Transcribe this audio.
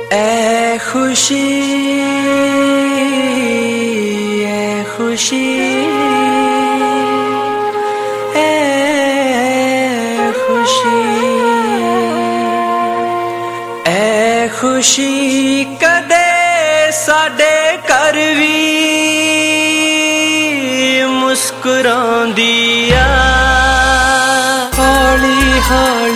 ऐ खुशी ऐ खुशी ऐ खुशी ऐ खुशी कदे साडे घर वी मुस्कुरांदी आ हौली हौली